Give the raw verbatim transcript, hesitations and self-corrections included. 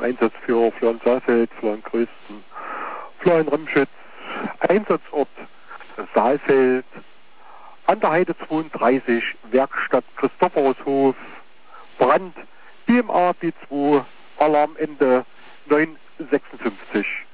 Einsatzführer Florian Saalfeld, Florian Größten, Florian Remschitz, Einsatzort Saalfeld, an der Heide zweiunddreißig, Werkstatt Christophorushof, Brand, B M A B zwei, Alarmende neun sechsundfünfzig.